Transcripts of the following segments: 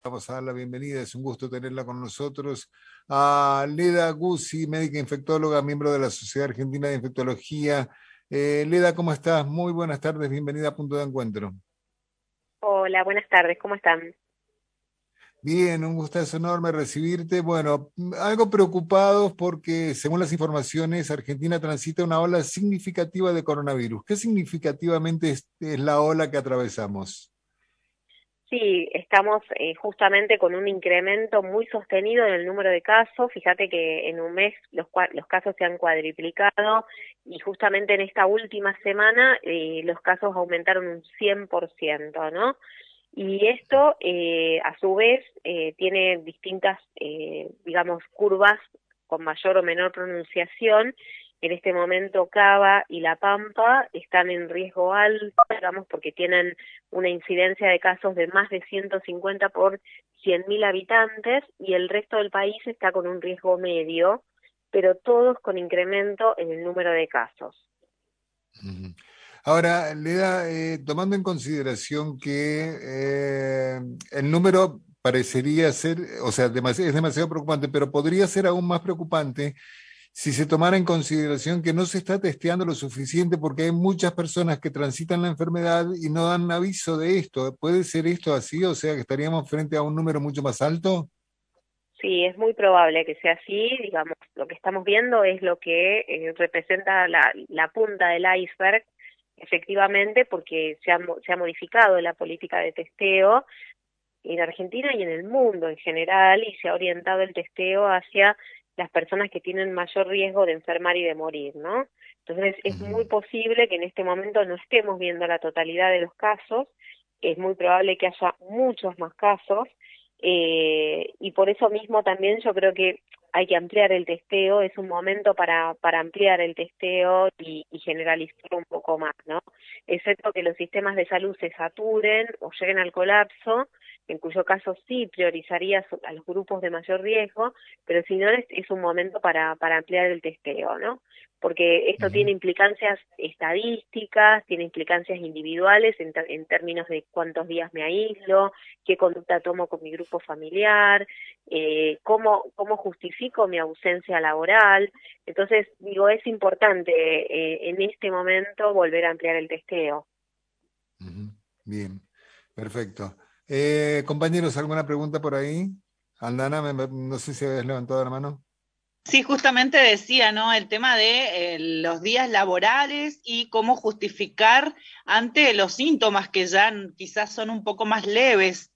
Vamos a dar la bienvenida, es un gusto tenerla con nosotros, a Leda Guzzi, médica infectóloga, miembro de la Sociedad Argentina de Infectología. Leda, ¿cómo estás? Muy buenas tardes, bienvenida a Punto de Encuentro. Hola, buenas tardes, ¿cómo están? Bien, un gustazo enorme recibirte. Bueno, algo preocupados porque, según las informaciones, Argentina transita una ola significativa de coronavirus. ¿Qué significativamente es la ola que atravesamos? Sí, estamos justamente con un incremento muy sostenido en el número de casos. Fíjate que en un mes los casos se han cuadriplicado y justamente en esta última semana los casos aumentaron un 100%, ¿no? Y esto, a su vez, tiene distintas, digamos, curvas con mayor o menor pronunciación. En este momento Cava y La Pampa están en riesgo alto, digamos, porque tienen una incidencia de casos de más de 150 por 100.000 habitantes y el resto del país está con un riesgo medio, pero todos con incremento en el número de casos. Ujú. Ahora, Leda, tomando en consideración que el número parecería ser, o sea, es demasiado preocupante, pero podría ser aún más preocupante si se tomara en consideración que no se está testeando lo suficiente porque hay muchas personas que transitan la enfermedad y no dan aviso de esto. ¿Puede ser esto así? O sea, que estaríamos frente a un número mucho más alto. Sí, es muy probable que sea así, digamos, lo que estamos viendo es lo que representa la punta del iceberg, efectivamente, porque se ha modificado la política de testeo en Argentina y en el mundo en general, y se ha orientado el testeo hacia las personas que tienen mayor riesgo de enfermar y de morir, ¿no? Entonces, es Ujú, muy posible que en este momento no estemos viendo la totalidad de los casos, es muy probable que haya muchos más casos, y por eso mismo también yo creo que hay que ampliar el testeo, es un momento para ampliar el testeo y generalizarlo un poco más, ¿no? Excepto que los sistemas de salud se saturen o lleguen al colapso, en cuyo caso sí priorizaría a los grupos de mayor riesgo, pero si no es un momento para ampliar el testeo, ¿no? Porque esto tiene ujú. implicancias estadísticas, tiene implicancias individuales en términos de cuántos días me aíslo, qué conducta tomo con mi grupo familiar, cómo justifico mi ausencia laboral. Entonces, digo, es importante en este momento volver a ampliar el testeo. Ujú. Bien, perfecto. Compañeros, ¿alguna pregunta por ahí? Aldana, no sé si habías levantado la mano. Sí, justamente decía, ¿no? El tema de los días laborales y cómo justificar ante los síntomas que ya quizás son un poco más leves.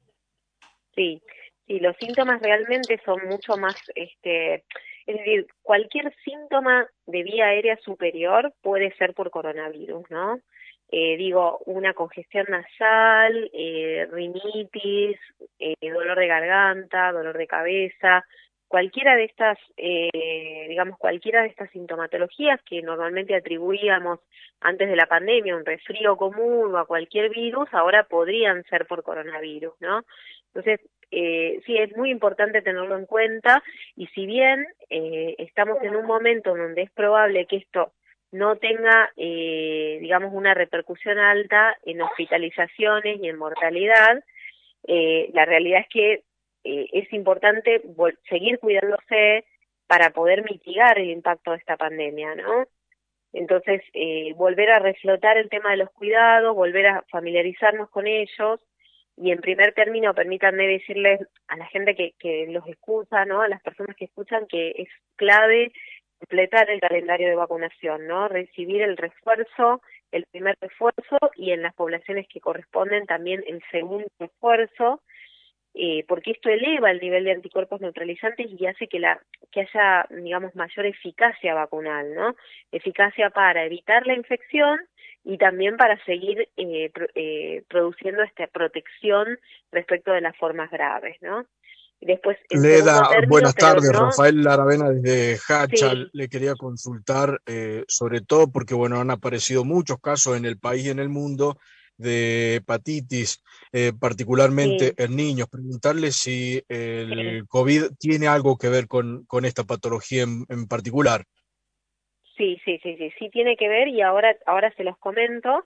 Sí, sí, los síntomas realmente son mucho más, es decir, cualquier síntoma de vía aérea superior puede ser por coronavirus, ¿no? Digo, una congestión nasal, rinitis, dolor de garganta, dolor de cabeza, cualquiera de estas, digamos, cualquiera de estas sintomatologías que normalmente atribuíamos antes de la pandemia, un resfrío común o a cualquier virus, ahora podrían ser por coronavirus, ¿no? Entonces, sí, es muy importante tenerlo en cuenta y si bien estamos en un momento donde es probable que esto no tenga, digamos, una repercusión alta en hospitalizaciones y en mortalidad, la realidad es que es importante seguir cuidándose para poder mitigar el impacto de esta pandemia, ¿no? Entonces, volver a reflotar el tema de los cuidados, volver a familiarizarnos con ellos y en primer término, permítanme decirles a la gente que los escucha, ¿no? A las personas que escuchan que es clave completar el calendario de vacunación, ¿no? Recibir el refuerzo, el primer refuerzo y en las poblaciones que corresponden también el segundo refuerzo, porque esto eleva el nivel de anticuerpos neutralizantes y hace que haya, digamos, mayor eficacia vacunal, ¿no? Eficacia para evitar la infección y también para seguir produciendo esta protección respecto de las formas graves, ¿no? Y después, en segundo Leda, término, buenas pero tardes. no, Rafael Aravena desde Hacha. sí, Le quería consultar, sobre todo porque bueno, han aparecido muchos casos en el país y en el mundo de hepatitis, particularmente sí, en niños. Preguntarle si sí. el COVID tiene algo que ver con esta patología en particular. Sí, sí, sí, sí, sí tiene que ver y ahora se los comento.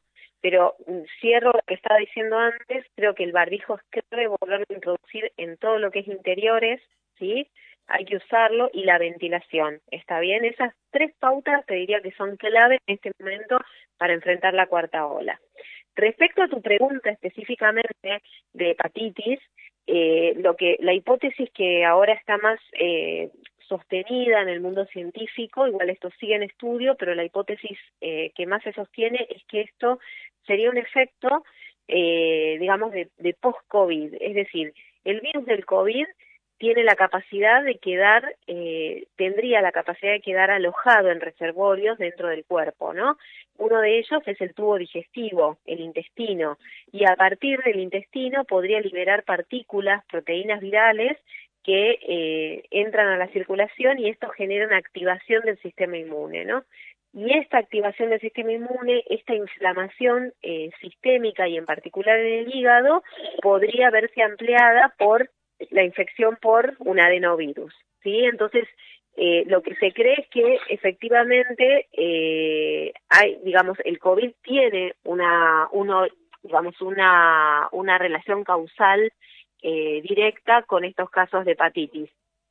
Pero cierro lo que estaba diciendo antes, creo que el barbijo es clave volverlo a introducir en todo lo que es interiores, ¿sí? Hay que usarlo, y la ventilación, ¿está bien? Esas 3 pautas te diría que son clave en este momento para enfrentar la cuarta ola. Respecto a tu pregunta específicamente de hepatitis, la hipótesis que ahora está más sostenida en el mundo científico, igual esto sigue en estudio, pero la hipótesis que más se sostiene es que esto sería un efecto, digamos, de post-COVID, es decir, el virus del COVID tiene la capacidad de quedar, tendría la capacidad de quedar alojado en reservorios dentro del cuerpo, ¿no? Uno de ellos es el tubo digestivo, el intestino, y a partir del intestino podría liberar partículas, proteínas virales, que entran a la circulación, y esto genera una activación del sistema inmune, ¿no? Y esta activación del sistema inmune, esta inflamación sistémica y en particular en el hígado, podría verse ampliada por la infección por un adenovirus, ¿sí? Entonces, lo que se cree es que efectivamente digamos, el COVID tiene una relación causal directa con estos casos de hepatitis.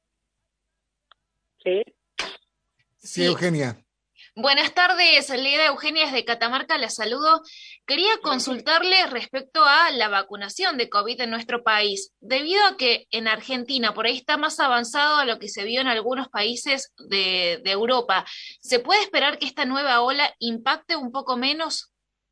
¿Sí? Sí, Eugenia. Buenas tardes, Leda. Eugenia desde Catamarca, la saludo. Quería consultarle respecto a la vacunación de COVID en nuestro país, debido a que en Argentina por ahí está más avanzado a lo que se vio en algunos países de Europa. ¿Se puede esperar que esta nueva ola impacte un poco menos?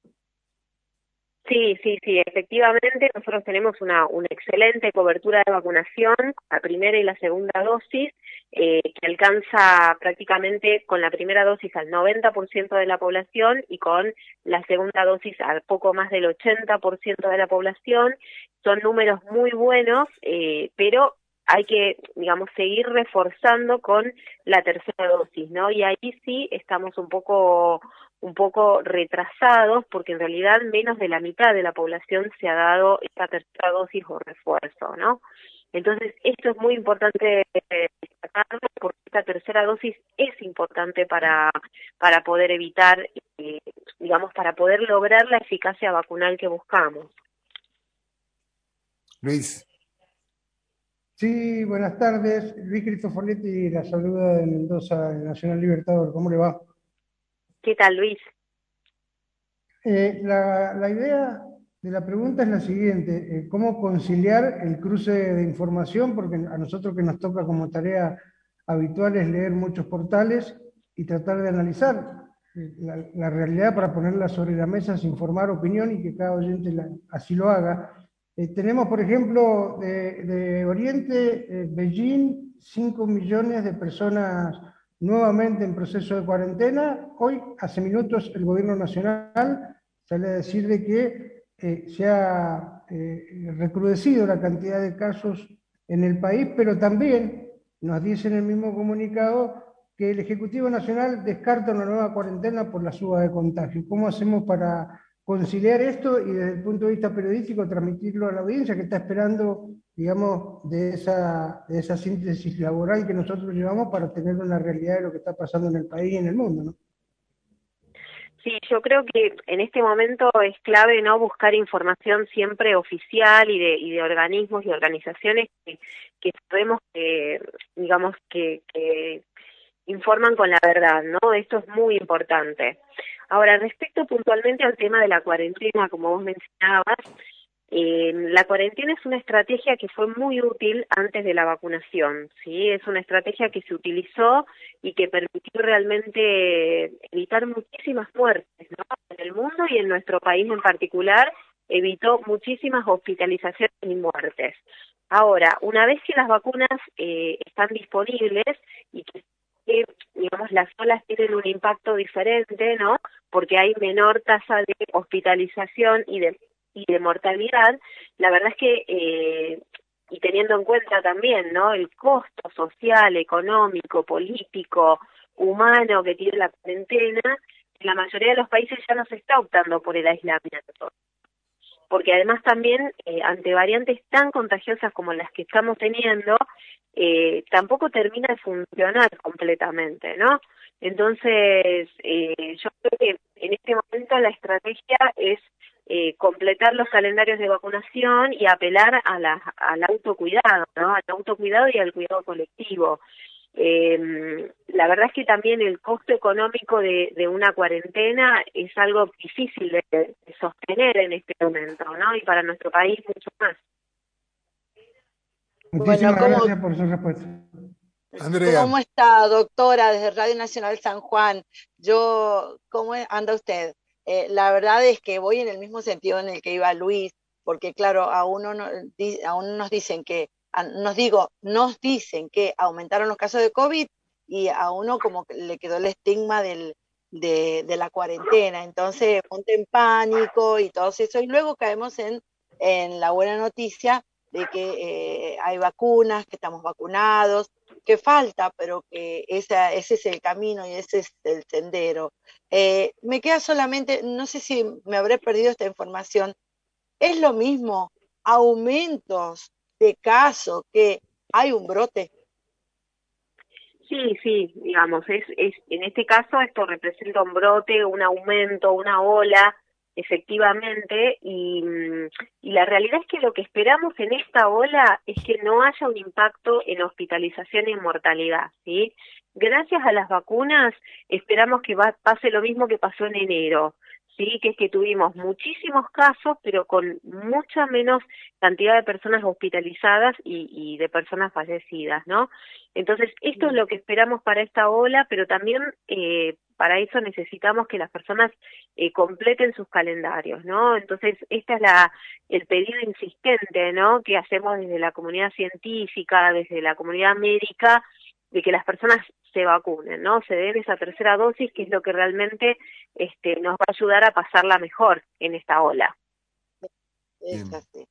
Sí, efectivamente nosotros tenemos una excelente cobertura de vacunación, la primera y la segunda dosis, que alcanza prácticamente con la primera dosis al 90% de la población y con la segunda dosis al poco más del 80% de la población. Son números muy buenos, pero hay que, digamos, seguir reforzando con la tercera dosis, ¿no? Y ahí sí estamos un poco retrasados, porque en realidad menos de la mitad de la población se ha dado esta tercera dosis o refuerzo, ¿no? Entonces, esto es muy importante destacarlo, porque esta tercera dosis es importante para poder evitar, digamos, para poder lograr la eficacia vacunal que buscamos. Luis. Sí, buenas tardes. Luis Cristoforetti, la saluda de Mendoza, el Nacional Libertador. ¿Cómo le va? ¿Qué tal, Luis? La idea de la pregunta es la siguiente: ¿cómo conciliar el cruce de información? Porque a nosotros que nos toca como tarea habitual es leer muchos portales y tratar de analizar la realidad para ponerla sobre la mesa sin formar opinión y que cada oyente así lo haga. Tenemos, por ejemplo, de Oriente, Beijing, 5 millones de personas nuevamente en proceso de cuarentena. Hoy, hace minutos, el gobierno nacional sale a decir de que se ha recrudecido la cantidad de casos en el país, pero también nos dice en el mismo comunicado que el Ejecutivo Nacional descarta una nueva cuarentena por la suba de contagio. ¿Cómo hacemos para conciliar esto y desde el punto de vista periodístico transmitirlo a la audiencia que está esperando, digamos, de esa síntesis laboral que nosotros llevamos para tener una realidad de lo que está pasando en el país y en el mundo, ¿no? Sí, yo creo que en este momento es clave no buscar información siempre oficial y de organismos y organizaciones que sabemos que, digamos, que informan con la verdad, ¿no? Esto es muy importante. Ahora, respecto puntualmente al tema de la cuarentena, como vos mencionabas, la cuarentena es una estrategia que fue muy útil antes de la vacunación, ¿sí? Es una estrategia que se utilizó y que permitió realmente evitar muchísimas muertes, ¿no? En el mundo y en nuestro país en particular, evitó muchísimas hospitalizaciones y muertes. Ahora, una vez que las vacunas están disponibles y que digamos, las olas tienen un impacto diferente, ¿no? Porque hay menor tasa de hospitalización y de mortalidad. La verdad es que, y teniendo en cuenta también, ¿no?, el costo social, económico, político, humano que tiene la cuarentena, en la mayoría de los países ya no se está optando por el aislamiento. Porque además también, ante variantes tan contagiosas como las que estamos teniendo, tampoco termina de funcionar completamente, ¿no? Entonces, yo creo que en este momento la estrategia es completar los calendarios de vacunación y apelar al autocuidado, ¿no? Al autocuidado y al cuidado colectivo. La verdad es que también el costo económico de una cuarentena es algo difícil de sostener en este momento, ¿no? Y para nuestro país mucho más. Muchísimas Bueno, gracias por su respuesta. Andrea. ¿cómo está, doctora, desde Radio Nacional San Juan? ¿Cómo anda usted? La verdad es que voy en el mismo sentido en el que iba Luis, porque claro, a uno nos dicen nos dicen que aumentaron los casos de COVID y a uno como que le quedó el estigma de la cuarentena, entonces ponte en pánico y todo eso, y luego caemos en la buena noticia de que hay vacunas, que estamos vacunados, que falta, pero que ese es el camino y ese es el sendero. Me queda solamente, no sé si me habré perdido esta información, ¿es lo mismo aumentos de casos que hay un brote? Sí, digamos, en este caso esto representa un brote, un aumento, una ola, efectivamente, y la realidad es que lo que esperamos en esta ola es que no haya un impacto en hospitalización y en mortalidad, ¿sí? Gracias a las vacunas esperamos que pase lo mismo que pasó en enero, ¿sí? Que es que tuvimos muchísimos casos, pero con mucha menos cantidad de personas hospitalizadas y de personas fallecidas, ¿no? Entonces, esto es lo que esperamos para esta ola, pero también para eso necesitamos que las personas completen sus calendarios, ¿no? Entonces, este es el pedido insistente, ¿no? Que hacemos desde la comunidad científica, desde la comunidad médica, de que las personas se vacunen, ¿no? Se den esa tercera dosis, que es lo que realmente nos va a ayudar a pasarla mejor en esta ola. Es así.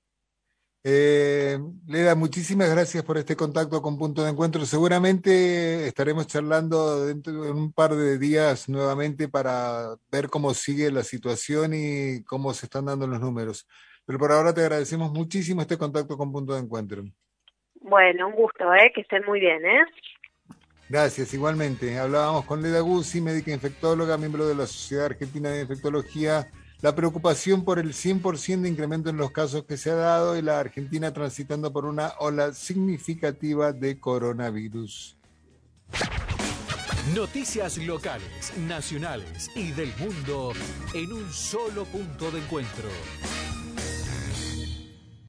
Leda, muchísimas gracias por este contacto con Punto de Encuentro. Seguramente estaremos charlando dentro de un par de días nuevamente para ver cómo sigue la situación y cómo se están dando los números. Pero por ahora te agradecemos muchísimo este contacto con Punto de Encuentro. Bueno, un gusto, que estén muy bien, Gracias, igualmente. Hablábamos con Leda Guzzi, médica infectóloga, miembro de la Sociedad Argentina de Infectología. La preocupación por el 100% de incremento en los casos que se ha dado y la Argentina transitando por una ola significativa de coronavirus. Noticias locales, nacionales y del mundo en un solo punto de encuentro.